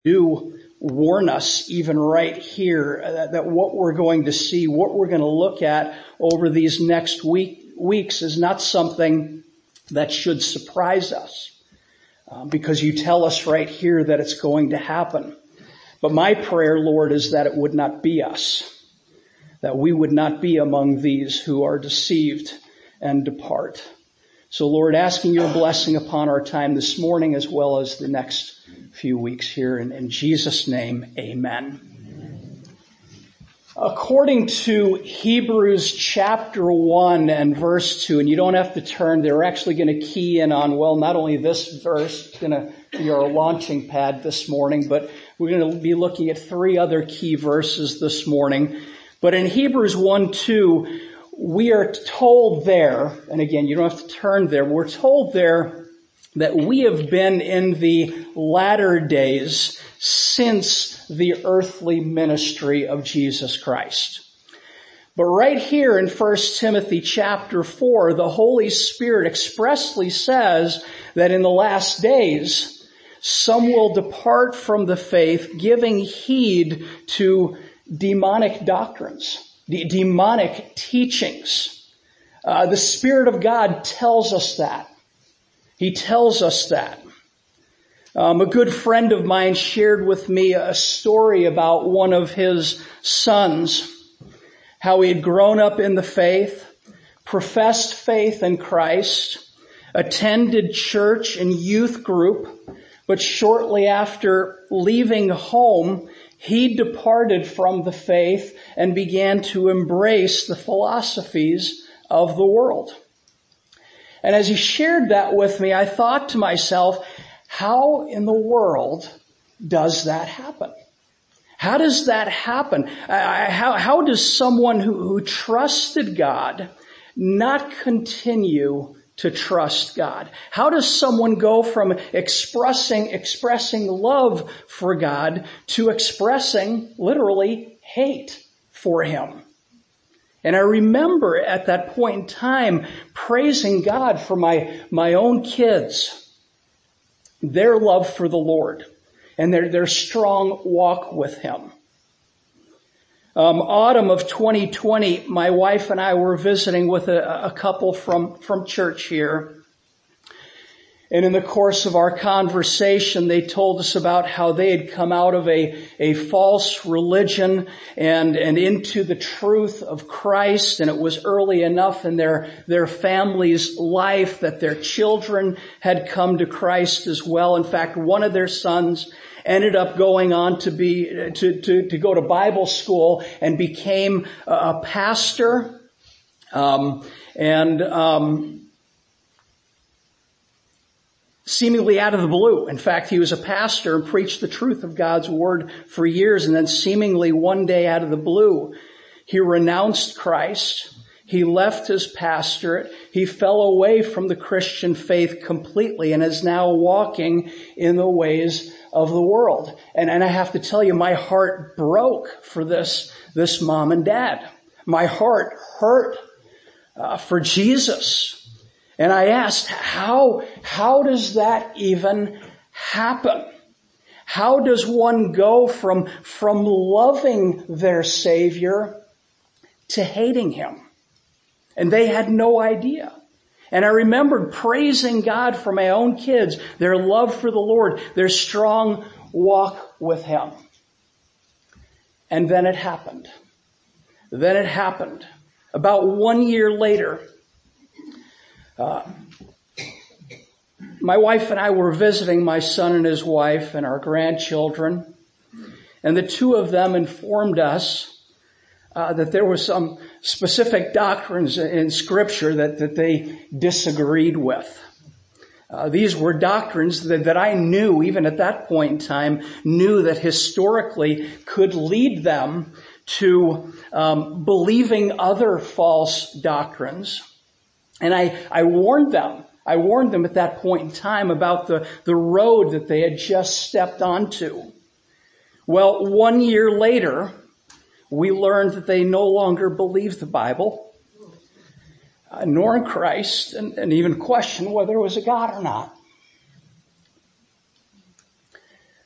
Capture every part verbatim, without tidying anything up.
do warn us even right here that, that what we're going to see, what we're going to look at over these next week, weeks is not something that should surprise us, um, because you tell us right here that it's going to happen. But my prayer, Lord, is that it would not be us, that we would not be among these who are deceived and depart. So, Lord, asking your blessing upon our time this morning as well as the next few weeks here. In, in Jesus' name, amen. According to Hebrews chapter one and verse two, and you don't have to turn, they're actually going to key in on, well, not only this verse, it's going to be our launching pad this morning, but we're going to be looking at three other key verses this morning. But in Hebrews one two, we are told there, and again, you don't have to turn there, we're told there that we have been in the latter days since the earthly ministry of Jesus Christ. But right here in First Timothy chapter four, the Holy Spirit expressly says that in the last days, some will depart from the faith, giving heed to demonic doctrines, de- demonic teachings. Uh, the Spirit of God tells us that. He tells us that. Um, a good friend of mine shared with me a story about one of his sons, how he had grown up in the faith, professed faith in Christ, attended church and youth group, but shortly after leaving home, he departed from the faith and began to embrace the philosophies of the world. And as he shared that with me, I thought to myself, how in the world does that happen? How does that happen? I, how, how does someone who, who trusted God not continue to trust God? How does someone go from expressing, expressing love for God to expressing literally hate for Him? And I remember at that point in time praising God for my, my own kids, their love for the Lord, and their, their strong walk with Him. Um, autumn of twenty twenty, my wife and I were visiting with a, a couple from, from church here. And in the course of our conversation, they told us about how they had come out of a, a false religion and, and into the truth of Christ. And it was early enough in their, their family's life that their children had come to Christ as well. In fact, one of their sons ended up going on to be, to, to, to go to Bible school and became a, a pastor. Um, and, um, seemingly out of the blue. In fact, he was a pastor and preached the truth of God's word for years. And then seemingly one day out of the blue, he renounced Christ. He left his pastorate. He fell away from the Christian faith completely and is now walking in the ways of the world. And, and I have to tell you, my heart broke for this, this mom and dad. My heart hurt uh, for Jesus. And I asked, how, how does that even happen? How does one go from, from loving their Savior to hating Him? And they had no idea. And I remembered praising God for my own kids, their love for the Lord, their strong walk with Him. And then it happened. Then it happened. About one year later, Uh, my wife and I were visiting my son and his wife and our grandchildren, and the two of them informed us uh, that there were some specific doctrines in Scripture that, that they disagreed with. Uh, these were doctrines that, that I knew, even at that point in time, knew that historically could lead them to um, believing other false doctrines. And I, I warned them, I warned them at that point in time about the, the road that they had just stepped onto. Well, one year later, we learned that they no longer believed the Bible, uh, nor in Christ, and, and even questioned whether there was a God or not.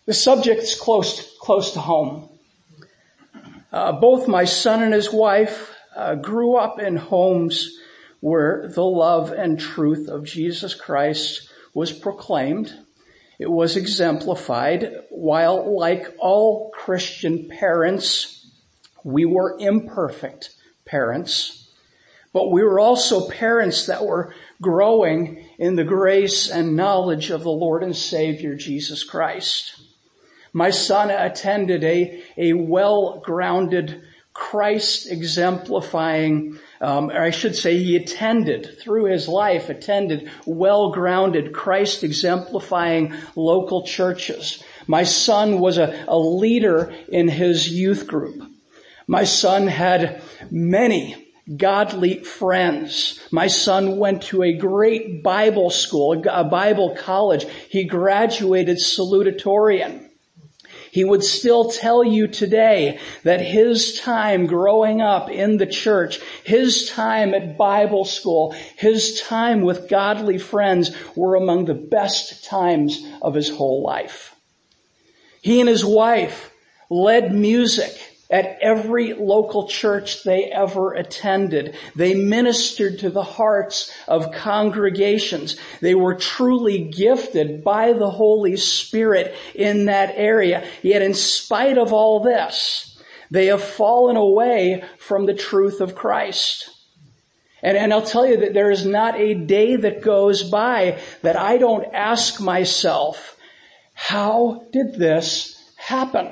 The subject's close, close to home. Uh, both my son and his wife uh, grew up in homes where the love and truth of Jesus Christ was proclaimed. It was exemplified, while like all Christian parents, we were imperfect parents, but we were also parents that were growing in the grace and knowledge of the Lord and Savior Jesus Christ. My son attended a, a well-grounded, Christ-exemplifying, um, or I should say he attended, through his life, attended well-grounded, Christ-exemplifying local churches. My son was a, a leader in his youth group. My son had many godly friends. My son went to a great Bible school, a Bible college. He graduated salutatorian. He would still tell you today that his time growing up in the church, his time at Bible school, his time with godly friends were among the best times of his whole life. He and his wife led music at every local church they ever attended. They ministered to the hearts of congregations. They were truly gifted by the Holy Spirit in that area. Yet in spite of all this, they have fallen away from the truth of Christ. And, and I'll tell you that there is not a day that goes by that I don't ask myself, how did this happen?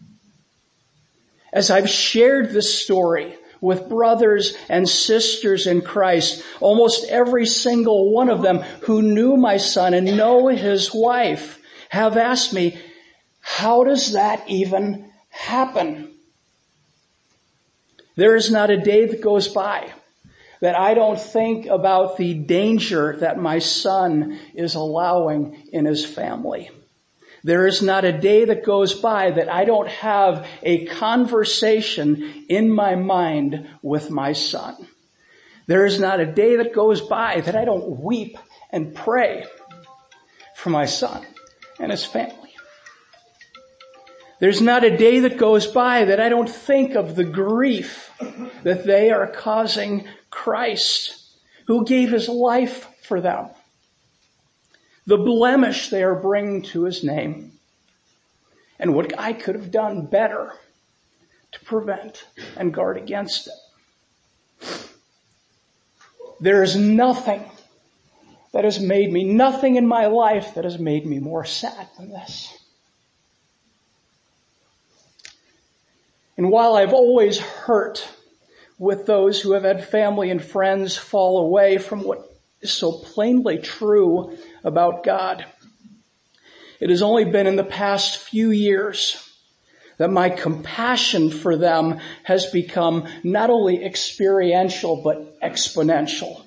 As I've shared this story with brothers and sisters in Christ, almost every single one of them who knew my son and know his wife have asked me, how does that even happen? There is not a day that goes by that I don't think about the danger that my son is allowing in his family. There is not a day that goes by that I don't have a conversation in my mind with my son. There is not a day that goes by that I don't weep and pray for my son and his family. There's not a day that goes by that I don't think of the grief that they are causing Christ, who gave his life for them. The blemish they are bringing to his name, and what I could have done better to prevent and guard against it. There is nothing that has made me, nothing in my life that has made me more sad than this. And while I've always hurt with those who have had family and friends fall away from what is so plainly true about God, it has only been in the past few years that my compassion for them has become not only experiential but exponential.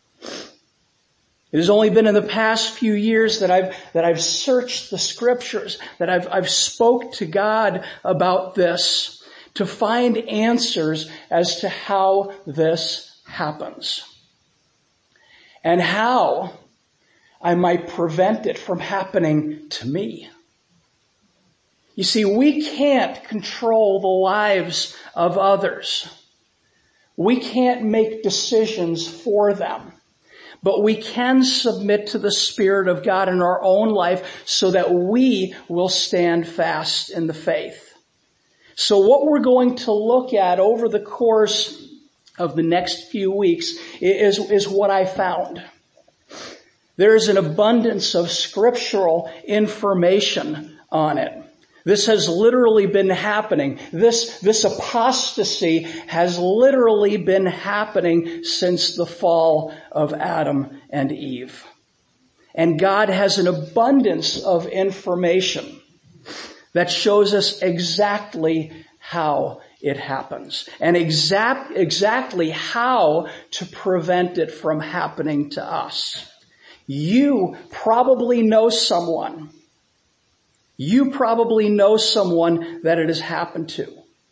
It has only been in the past few years that I've that I've searched the scriptures, that I've I've spoke to God about this to find answers as to how this happens and how I might prevent it from happening to me. You see, we can't control the lives of others. We can't make decisions for them. But we can submit to the Spirit of God in our own life so that we will stand fast in the faith. So what we're going to look at over the course of the next few weeks is, is what I found. There is an abundance of scriptural information on it. This has literally been happening. This, this apostasy has literally been happening since the fall of Adam and Eve. And God has an abundance of information that shows us exactly how it happens and exact, exactly how to prevent it from happening to us. You probably know someone. You probably know someone that it has happened to.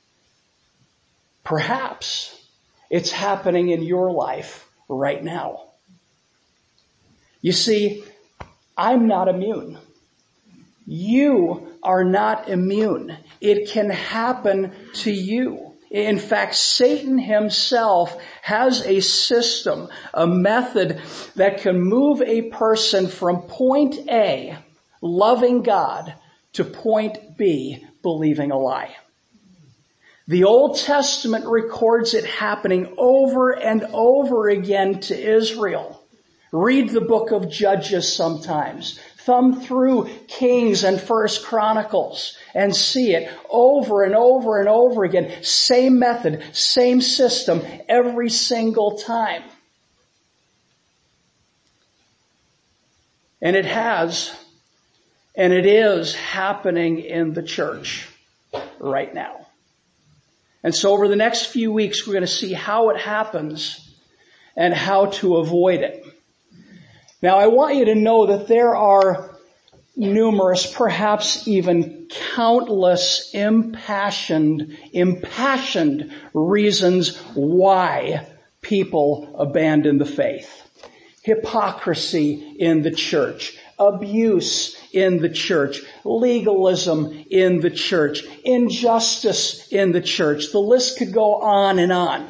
Perhaps it's happening in your life right now. You see, I'm not immune. You are not immune. It can happen to you. In fact, Satan himself has a system, a method that can move a person from point A, loving God, to point B, believing a lie. The Old Testament records it happening over and over again to Israel. Read the book of Judges sometimes. Thumb through Kings and First Chronicles and see it over and over and over again. Same method, same system every single time. And it has, and it is happening in the church right now. And so over the next few weeks, we're going to see how it happens and how to avoid it. Now, I want you to know that there are numerous, perhaps even countless impassioned, impassioned reasons why people abandon the faith. Hypocrisy in the church, abuse in the church, legalism in the church, injustice in the church. The list could go on and on.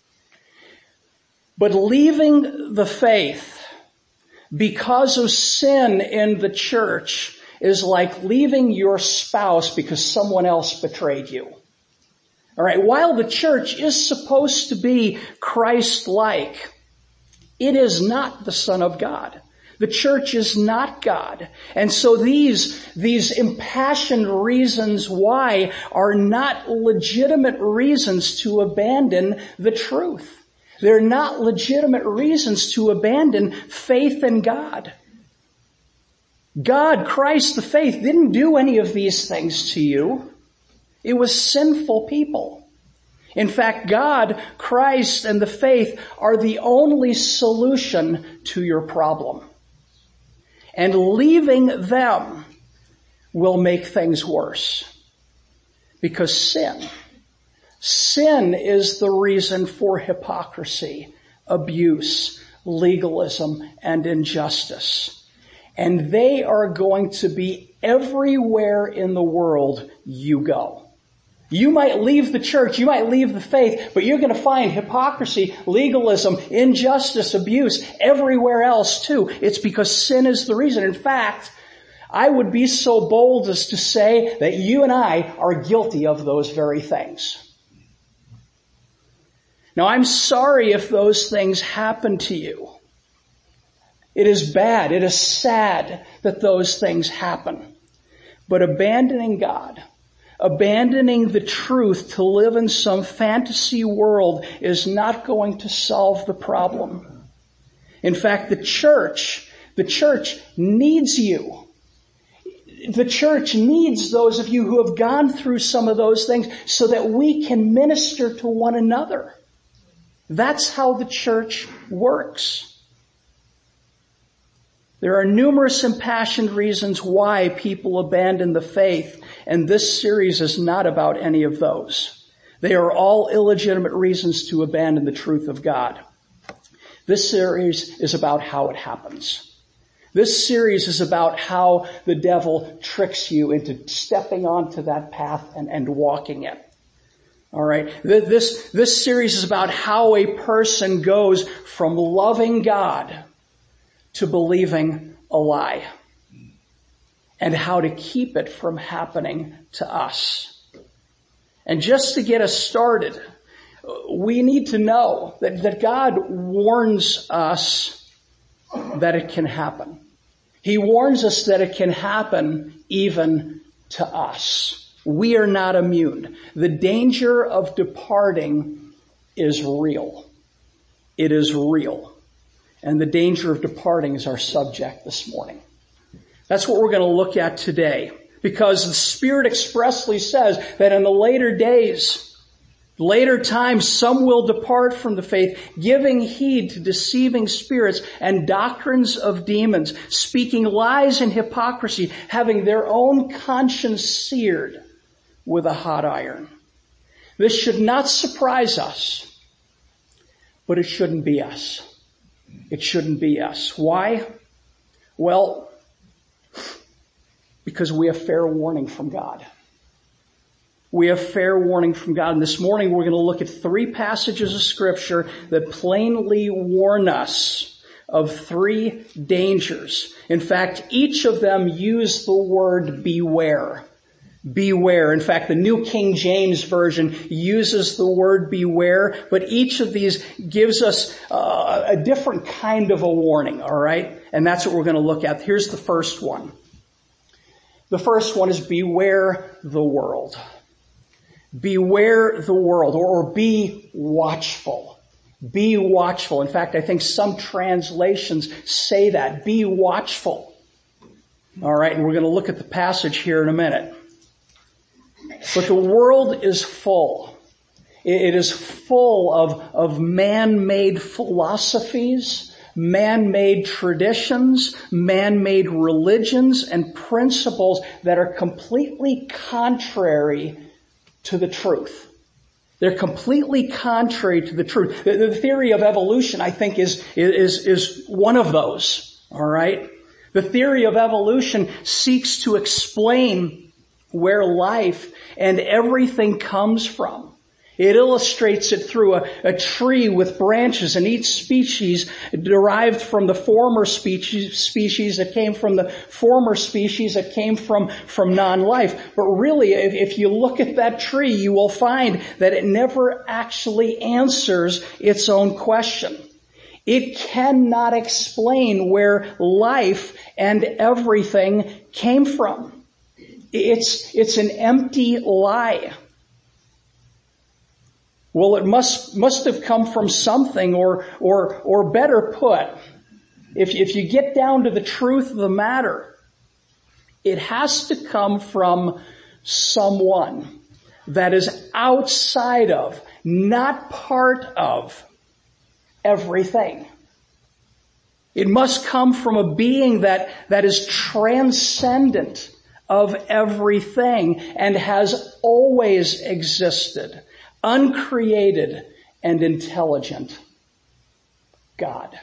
But leaving the faith because of sin in the church is like leaving your spouse because someone else betrayed you. All right, while the church is supposed to be Christ-like, it is not the Son of God. The church is not God. And so these, these impassioned reasons why are not legitimate reasons to abandon the truth. They're not legitimate reasons to abandon faith in God. God, Christ, the faith, didn't do any of these things to you. It was sinful people. In fact, God, Christ, and the faith are the only solution to your problem. And leaving them will make things worse. Because sin, sin is the reason for hypocrisy, abuse, legalism, and injustice. And they are going to be everywhere in the world you go. You might leave the church, you might leave the faith, but you're going to find hypocrisy, legalism, injustice, abuse everywhere else too. It's because sin is the reason. In fact, I would be so bold as to say that you and I are guilty of those very things. Now, I'm sorry if those things happen to you. It is bad, it is sad that those things happen. But abandoning God, abandoning the truth to live in some fantasy world is not going to solve the problem. In fact, the church, the church needs you. The church needs those of you who have gone through some of those things so that we can minister to one another. That's how the church works. There are numerous impassioned reasons why people abandon the faith, and this series is not about any of those. They are all illegitimate reasons to abandon the truth of God. This series is about how it happens. This series is about how the devil tricks you into stepping onto that path and, and walking it. All right. This, this series is about how a person goes from loving God to believing a lie, and how to keep it from happening to us. And just to get us started, we need to know that, that God warns us that it can happen. He warns us that it can happen even to us. We are not immune. The danger of departing is real. It is real. And the danger of departing is our subject this morning. That's what we're going to look at today. Because the Spirit expressly says that in the later days, later times, some will depart from the faith, giving heed to deceiving spirits and doctrines of demons, speaking lies and hypocrisy, having their own conscience seared with a hot iron. This should not surprise us, but it shouldn't be us. It shouldn't be us. Why? Well, Because we have fair warning from God. We have fair warning from God. And this morning we're going to look at three passages of Scripture that plainly warn us of three dangers. In fact, each of them use the word beware. Beware. In fact, the New King James Version uses the word beware, but each of these gives us uh, a different kind of a warning, all right? And that's what we're going to look at. Here's the first one. The first one is beware the world. Beware the world, or be watchful. Be watchful. In fact, I think some translations say that. Be watchful. All right, and we're going to look at the passage here in a minute. But the world is full. It is full of, of man-made philosophies, man-made traditions, man-made religions, and principles that are completely contrary to the truth. They're completely contrary to the truth. The, the theory of evolution, I think, is, is, is one of those. All right? The theory of evolution seeks to explain where life and everything comes from. It illustrates it through a, a tree with branches, and each species derived from the former species, species that came from the former species that came from, from non-life. But really, if, if you look at that tree, you will find that it never actually answers its own question. It cannot explain where life and everything came from. It's, it's an empty lie. Well, it must, must have come from something, or, or, or better put, if, if you get down to the truth of the matter, it has to come from someone that is outside of, not part of, everything. It must come from a being that, that is transcendent of everything and has always existed, uncreated and intelligent. God.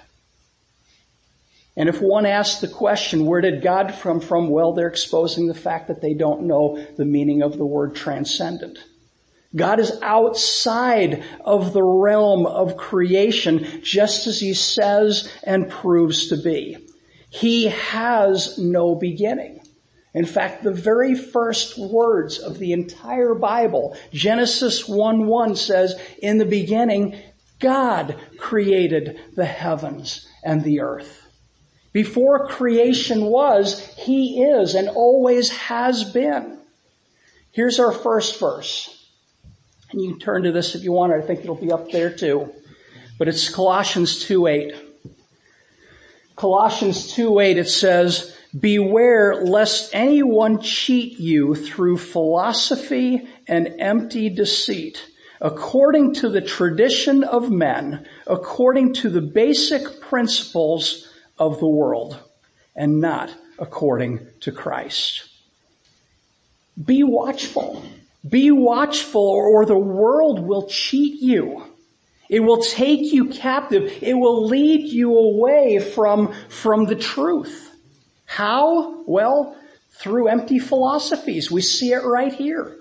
And if one asks the question, where did God come from? Well, they're exposing the fact that they don't know the meaning of the word transcendent. God is outside of the realm of creation, just as he says and proves to be. He has no beginning. In fact, the very first words of the entire Bible, Genesis one one says, in the beginning, God created the heavens and the earth. Before creation was, he is and always has been. Here's our first verse. And you can turn to this if you want. I think it'll be up there too. But it's Colossians two eight. Colossians two eight, it says, beware lest anyone cheat you through philosophy and empty deceit, according to the tradition of men, according to the basic principles of the world, and not according to Christ. Be watchful. Be watchful, or the world will cheat you. It will take you captive. It will lead you away from, from the truth. How? Well, through empty philosophies. We see it right here.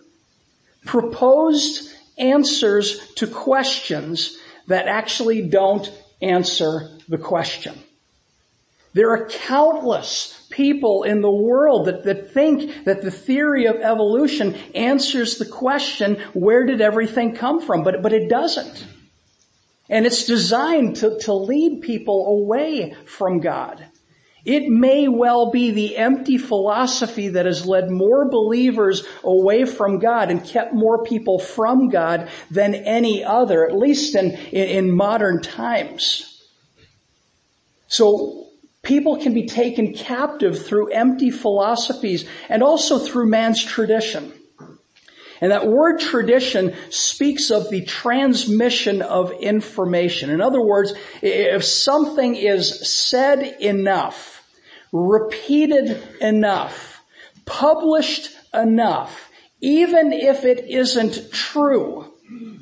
Proposed answers to questions that actually don't answer the question. There are countless people in the world that, that think that the theory of evolution answers the question, where did everything come from? But, but it doesn't. And it's designed to, to lead people away from God. It may well be the empty philosophy that has led more believers away from God and kept more people from God than any other, at least in, in, in modern times. So, people can be taken captive through empty philosophies and also through man's tradition. And that word tradition speaks of the transmission of information. In other words, if something is said enough, repeated enough, published enough, even if it isn't true,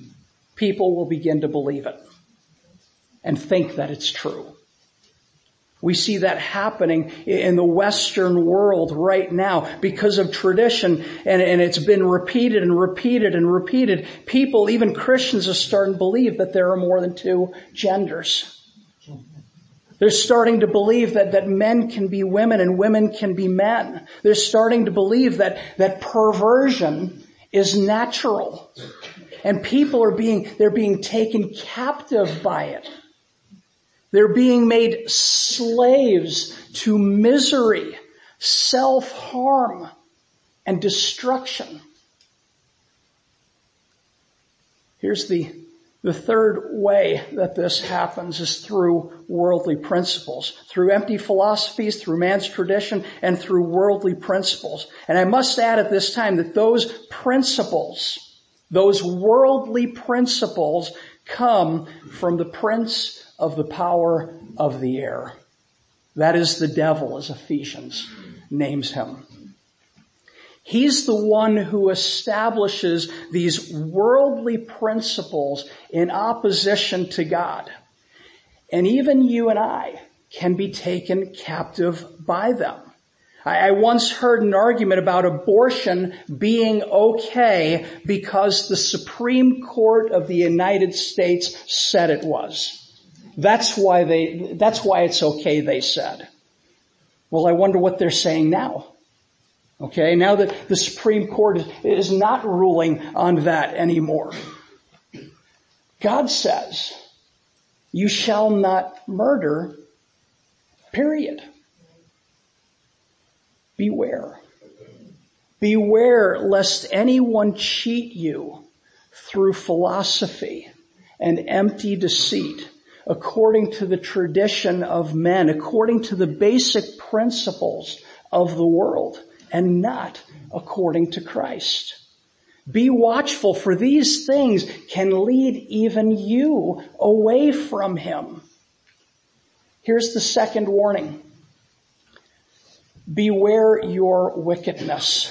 people will begin to believe it and think that it's true. We see that happening in the Western world right now because of tradition, and, and it's been repeated and repeated and repeated. People, even Christians, are starting to believe that there are more than two genders. They're starting to believe that, that men can be women and women can be men. They're starting to believe that, that perversion is natural. And people are being, they're being taken captive by it. They're being made slaves to misery, self-harm, and destruction. Here's the, the third way that this happens is through worldly principles, through empty philosophies, through man's tradition, and through worldly principles. And I must add at this time that those principles, those worldly principles, come from the prince of the power of the air. That is the devil, as Ephesians names him. He's the one who establishes these worldly principles in opposition to God. And even you and I can be taken captive by them. I once heard an argument about abortion being okay because the Supreme Court of the United States said it was. That's why they, that's why it's okay, they said. Well, I wonder what they're saying now. Okay, now that the Supreme Court is not ruling on that anymore. God says, you shall not murder, period. Beware. Beware lest anyone cheat you through philosophy and empty deceit, according to the tradition of men, according to the basic principles of the world, and not according to Christ. Be watchful, for these things can lead even you away from him. Here's the second warning. Beware your wickedness.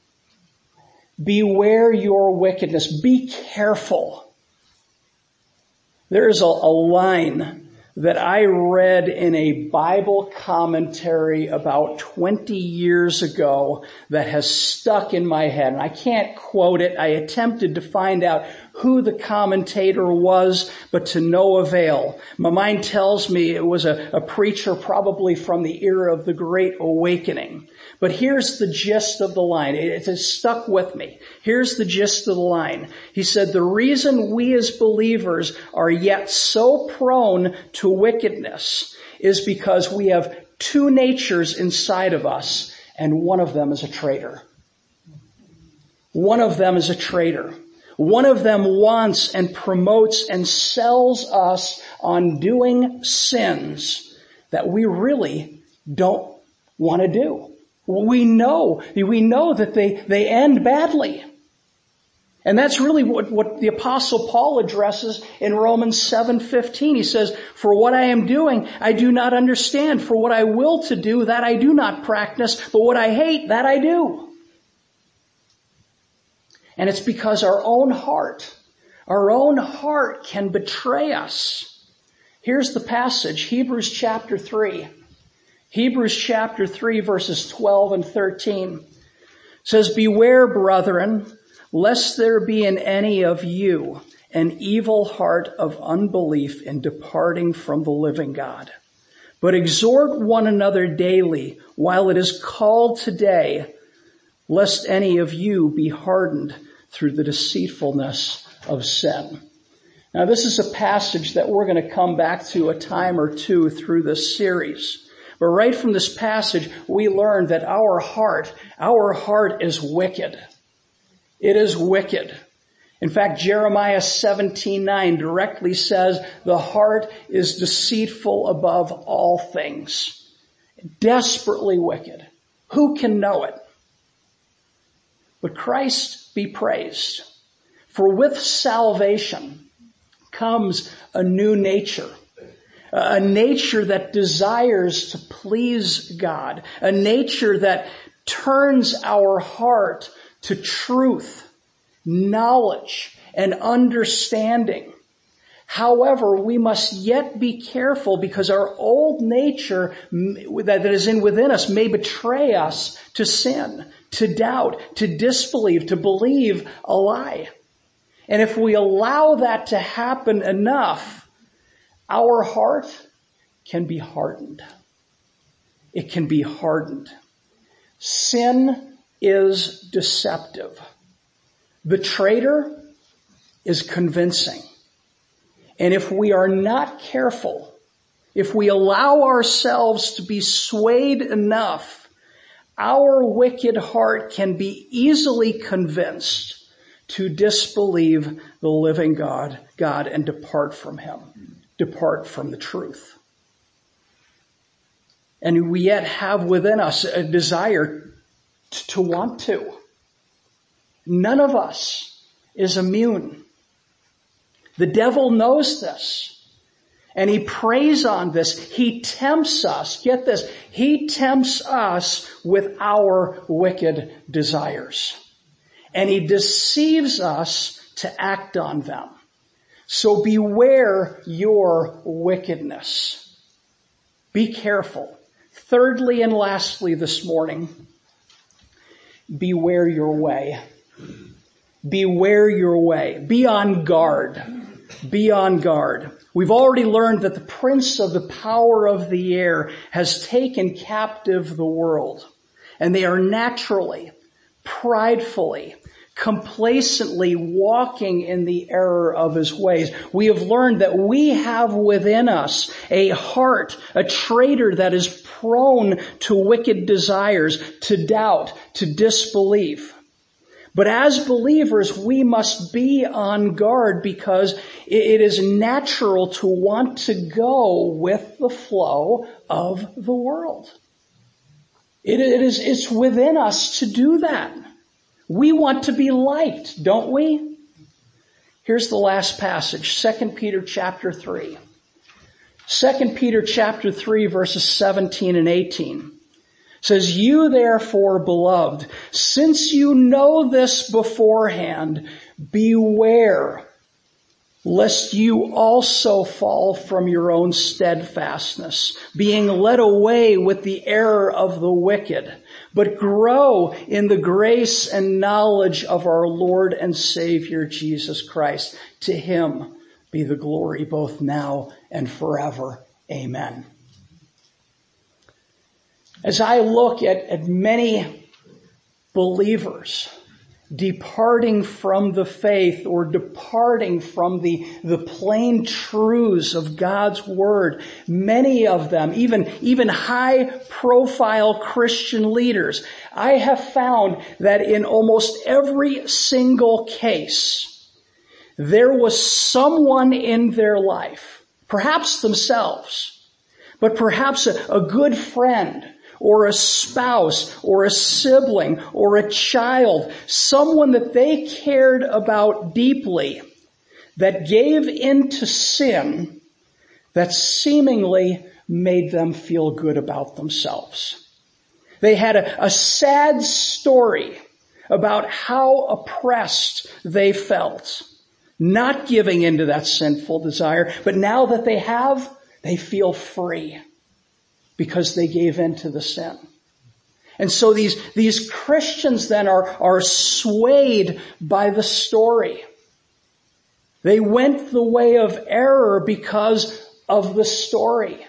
Beware your wickedness. Be careful. There's a, a line that I read in a Bible commentary about twenty years ago that has stuck in my head. And I can't quote it. I attempted to find out who the commentator was, but to no avail. My mind tells me it was a, a preacher probably from the era of the Great Awakening. But here's the gist of the line. It has stuck with me. Here's the gist of the line. He said, the reason we as believers are yet so prone to wickedness is because we have two natures inside of us, and one of them is a traitor. One of them is a traitor. One of them wants and promotes and sells us on doing sins that we really don't want to do. We know, we know that they, they end badly. And that's really what, what the Apostle Paul addresses in Romans seven fifteen. He says, for what I am doing, I do not understand. For what I will to do, that I do not practice. But what I hate, that I do. And it's because our own heart, our own heart can betray us. Here's the passage, Hebrews chapter three. Hebrews chapter three, verses twelve and thirteen. It says, beware, brethren, lest there be in any of you an evil heart of unbelief in departing from the living God. But exhort one another daily while it is called today, lest any of you be hardened through the deceitfulness of sin. Now, this is a passage that we're going to come back to a time or two through this series. But right from this passage, we learn that our heart, our heart is wicked. It is wicked. In fact, Jeremiah seventeen nine directly says, the heart is deceitful above all things. Desperately wicked. Who can know it? But Christ be praised. For with salvation comes a new nature. A nature that desires to please God. A nature that turns our heart to truth, knowledge, and understanding. However, we must yet be careful because our old nature that is in within us may betray us to sin, to doubt, to disbelieve, to believe a lie. And if we allow that to happen enough, our heart can be hardened. It can be hardened. Sin is deceptive. The traitor is convincing. And if we are not careful, if we allow ourselves to be swayed enough, our wicked heart can be easily convinced to disbelieve the living God, God and depart from him, depart from the truth. And we yet have within us a desire to want to. None of us is immune. The devil knows this, and he preys on this. He tempts us, get this, he tempts us with our wicked desires. And he deceives us to act on them. So beware your wickedness. Be careful. Thirdly and lastly this morning, beware your way. Beware your way. Be on guard. Be on guard. We've already learned that the prince of the power of the air has taken captive the world. And they are naturally, pridefully, complacently walking in the error of his ways. We have learned that we have within us a heart, a traitor that is prone to wicked desires, to doubt, to disbelief. But as believers, we must be on guard because it is natural to want to go with the flow of the world. It is, it's within us to do that. We want to be liked, don't we? Here's the last passage, Second Peter chapter three. Second Peter chapter three, verses seventeen and eighteen. Says, you therefore, beloved, since you know this beforehand, beware lest you also fall from your own steadfastness, being led away with the error of the wicked, but grow in the grace and knowledge of our Lord and Savior Jesus Christ. To him be the glory both now and forever. Amen. As I look at, at many believers departing from the faith or departing from the, the plain truths of God's Word, many of them, even, even high-profile Christian leaders, I have found that in almost every single case, there was someone in their life, perhaps themselves, but perhaps a, a good friend, or a spouse, or a sibling, or a child, someone that they cared about deeply, that gave into sin that seemingly made them feel good about themselves. They had a, a sad story about how oppressed they felt, not giving into that sinful desire, but now that they have, they feel free. Because they gave in to the sin. And so these, these Christians then are, are swayed by the story. They went the way of error because of the story.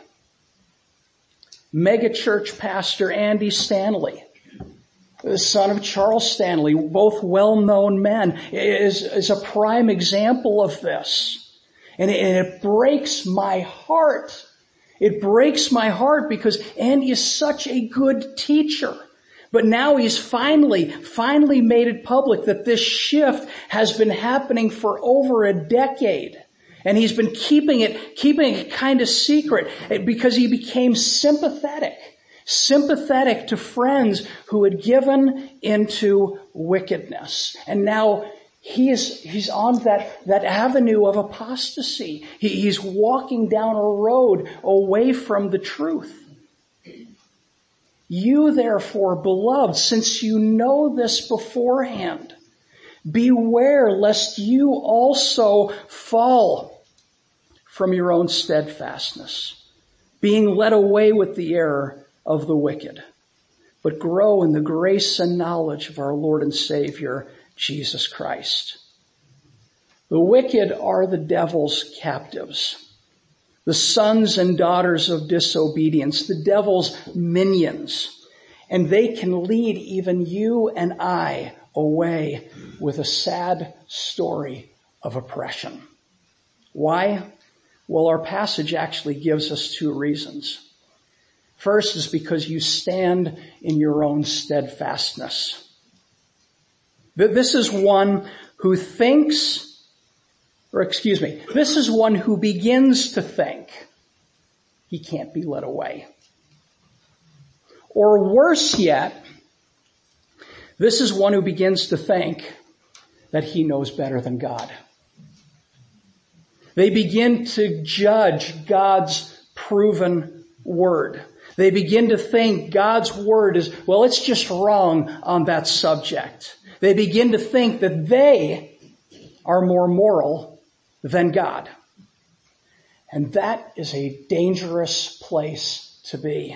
Megachurch pastor Andy Stanley, the son of Charles Stanley, both well-known men, is, is a prime example of this. And it, and it breaks my heart. It breaks my heart because Andy is such a good teacher. But now he's finally, finally made it public that this shift has been happening for over a decade. And he's been keeping it, keeping it kind of secret because he became sympathetic, sympathetic to friends who had given into wickedness. And now He is, he's on that, that avenue of apostasy. He, he's walking down a road away from the truth. You therefore, beloved, since you know this beforehand, beware lest you also fall from your own steadfastness, being led away with the error of the wicked, but grow in the grace and knowledge of our Lord and Savior, Jesus Christ. The wicked are the devil's captives, the sons and daughters of disobedience, the devil's minions, and they can lead even you and I away with a sad story of oppression. Why? Well, our passage actually gives us two reasons. First is because you stand in your own steadfastness. This is one who thinks, or excuse me, this is one who begins to think he can't be led away. Or worse yet, this is one who begins to think that he knows better than God. They begin to judge God's proven word. They begin to think God's word is, well, it's just wrong on that subject. They begin to think that they are more moral than God. And that is a dangerous place to be.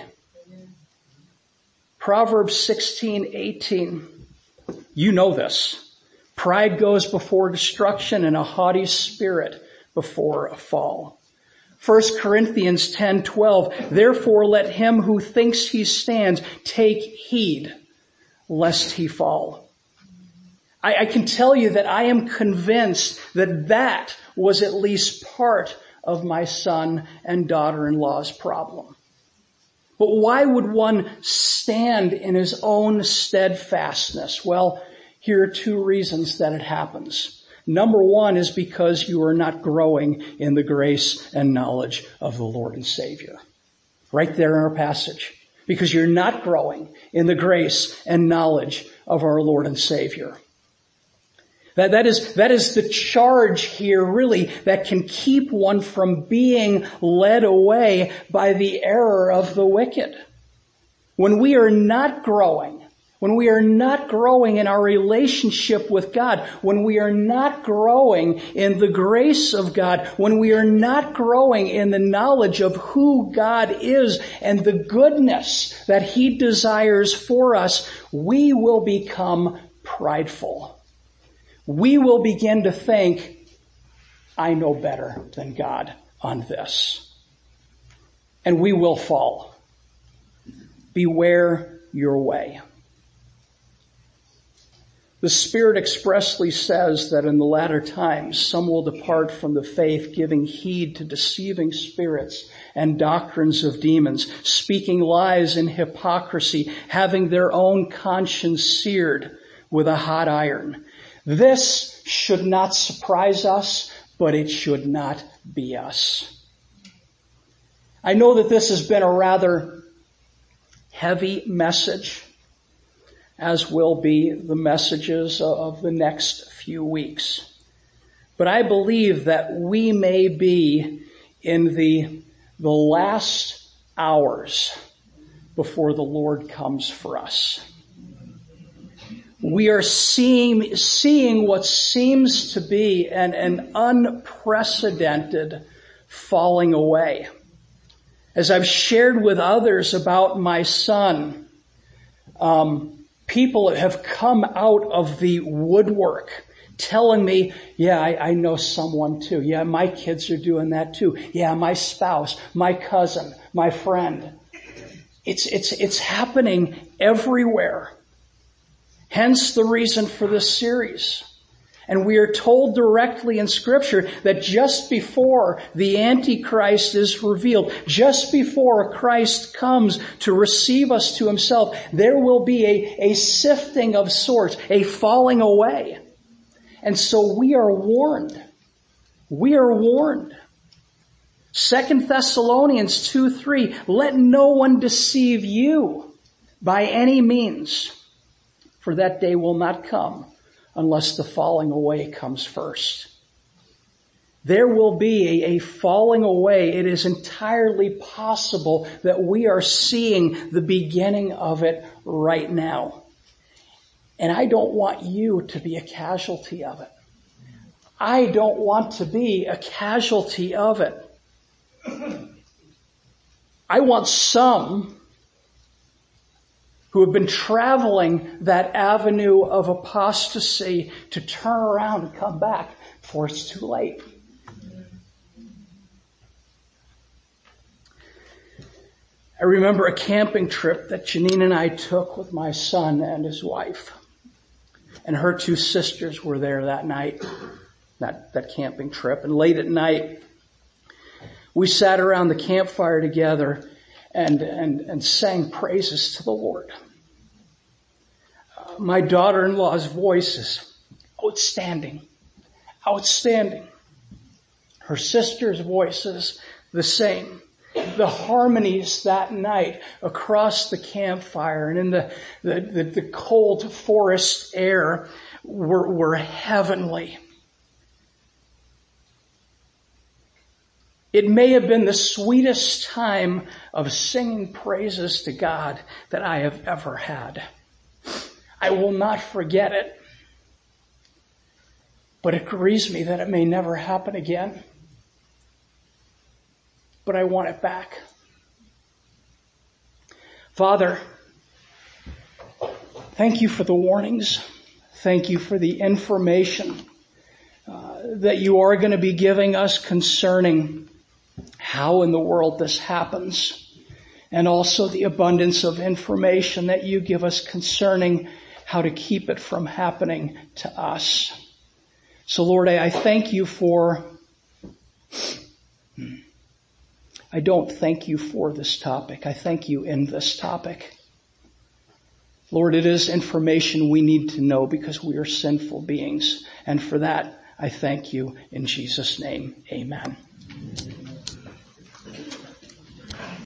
Proverbs sixteen eighteen. You know this. Pride goes before destruction and a haughty spirit before a fall. First Corinthians ten twelve. Therefore let him who thinks he stands take heed lest he fall. I, I can tell you that I am convinced that that was at least part of my son and daughter-in-law's problem. But why would one stand in his own steadfastness? Well, here are two reasons that it happens. Number one is because you are not growing in the grace and knowledge of the Lord and Savior. Right there in our passage. Because you're not growing in the grace and knowledge of our Lord and Savior. That, that is, that is the charge here really that can keep one from being led away by the error of the wicked. When we are not growing, when we are not growing in our relationship with God, when we are not growing in the grace of God, when we are not growing in the knowledge of who God is and the goodness that He desires for us, we will become prideful. We will begin to think, I know better than God on this. And we will fall. Beware your way. The Spirit expressly says that in the latter times some will depart from the faith, giving heed to deceiving spirits and doctrines of demons, speaking lies in hypocrisy, having their own conscience seared with a hot iron. This should not surprise us, but it should not be us. I know that this has been a rather heavy message, as will be the messages of the next few weeks. But I believe that we may be in the, the last hours before the Lord comes for us. We are seeing, seeing what seems to be an, an unprecedented falling away. As I've shared with others about my son, um, people have come out of the woodwork telling me, yeah, I, I know someone too. Yeah, my kids are doing that too. Yeah, my spouse, my cousin, my friend. It's, it's, it's happening everywhere. Hence the reason for this series. And we are told directly in Scripture that just before the Antichrist is revealed, just before Christ comes to receive us to Himself, there will be a, a sifting of sorts, a falling away. And so we are warned. We are warned. Second Thessalonians two three, let no one deceive you by any means, for that day will not come unless the falling away comes first. There will be a, a falling away. It is entirely possible that we are seeing the beginning of it right now. And I don't want you to be a casualty of it. I don't want to be a casualty of it. I want some who have been traveling that avenue of apostasy to turn around and come back before it's too late. I remember a camping trip that Janine and I took with my son and his wife. And her two sisters were there that night, that, that camping trip. And late at night, we sat around the campfire together and, and, and sang praises to the Lord. Uh, my daughter-in-law's voice is outstanding, outstanding. Her sister's voice is the same. The harmonies that night across the campfire and in the, the, the, the cold forest air were, were heavenly. It may have been the sweetest time of singing praises to God that I have ever had. I will not forget it. But it grieves me that it may never happen again. But I want it back. Father, thank you for the warnings. Thank you for the information uh, that you are going to be giving us concerning how in the world this happens, and also the abundance of information that you give us concerning how to keep it from happening to us. So Lord, I, I thank you for... I don't thank you for this topic. I thank you in this topic. Lord, it is information we need to know because we are sinful beings. And for that, I thank you in Jesus' name. Amen.